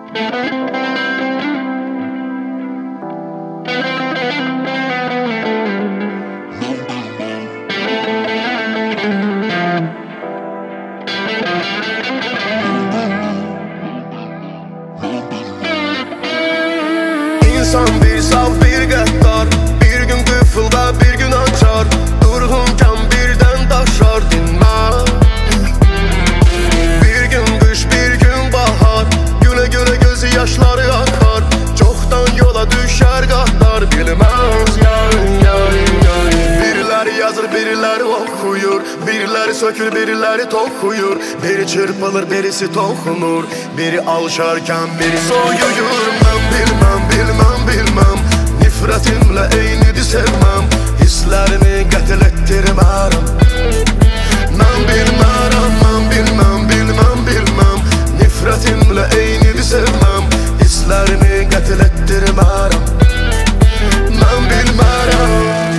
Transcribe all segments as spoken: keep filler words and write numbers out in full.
İnsan bir saf bir qəddar, bir gün qıfılda bir gün açar, durğunken birden daşar dinmez. Bir gün kış bir gün bahar, güle güle gözü yaşları akar, çoktan yola düşer qatlar bilmez. Yay, yay, yay. Birileri yazır birileri okuyur, birileri sökür birileri tokuyur, biri çırpılır birisi tokunur, biri alışarken biri soyuyur. Ben bilmem bilmem bilmem, nifretimle eynidir sevmem, hislerimi qətl ettirmərəm. Mən bilmərəm, mən bilmem bilmem bilmem, nifretimle eynidir sevmem, hislerimi qətl ettirmərəm. Mən bilmərəm.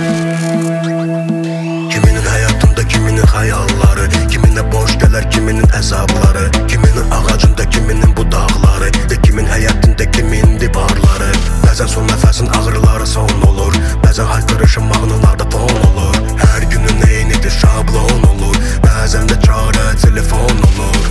Kiminin həyatında kiminin xəyalları, kiminə boş gələr kiminin əzabları, kiminin ağacında kiminin budaqları, və kimin həyatında kimin divarları. Bəzən son nəfəsin ağrıları son olur, bəzən haykırışın mahnılarda fon olur, hər günün eynidir şablon olur, bəzən də çarə telefon olur.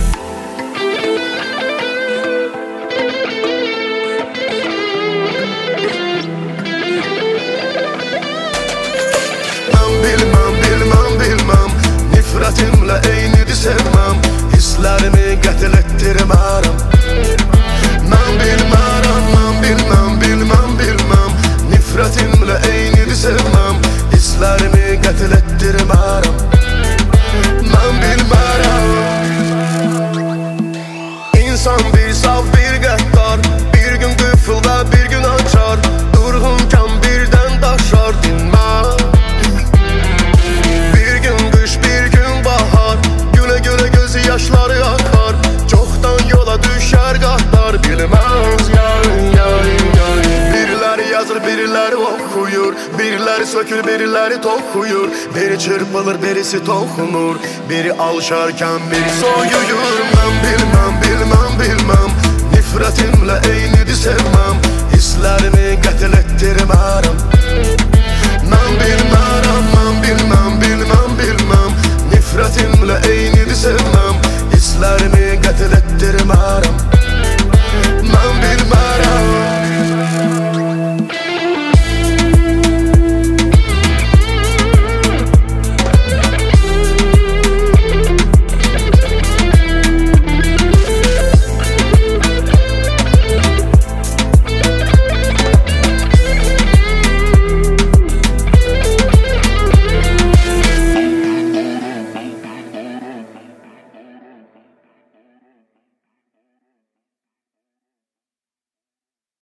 Mən bilməm, bilməm, bilməm, nifretimle eynidir sevmem, hislerimi qətl ettirmərəm. Mən bilmərəm, mən bilməm, bilməm, bilməm, nifretimle eynidir sevmem, hislerimi qətl ettirmərəm. Mən bilmərəm. İnsan bir saf bir qəddar, bir gün qıfılda bir gün açar, durğunken birden daşar dinmez. Bir gün kış bir gün bahar, güle güle gözü yaşları akar, çoktan yola düşer qatlar bilmez. Yay, yay, yay. Birileri yazır birileri okuyur, birileri sökür birileri tokuyur, biri çırpılır birisi tokunur, biri alışarken biri soyuyur. Ben bilmem